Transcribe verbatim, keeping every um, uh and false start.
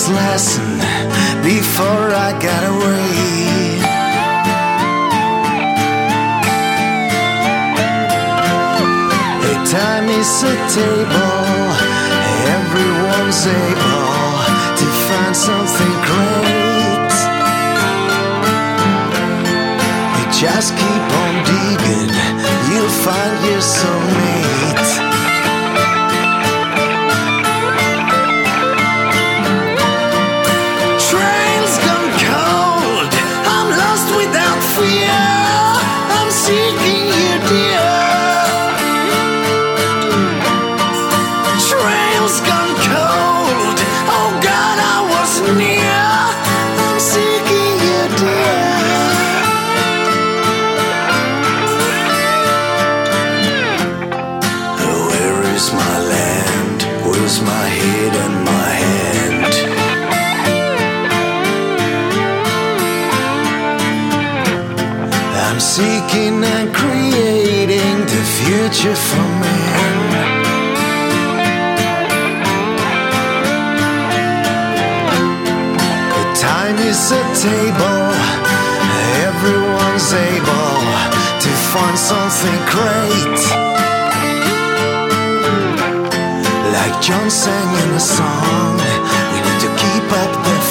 this lesson before I got away. A time is a table, everyone's able to find something great. You just keep on digging, you'll find your soulmate. Trains gone cold, I'm lost without fear, I'm seeking you, dear. Trails gone cold, oh God, I was near, I'm seeking you, dear. Where is my land? Where's my head and my hand? I'm seeking and creating the future for man. Time is a table, everyone's able to find something great. Like John sang in a song, we need to keep up the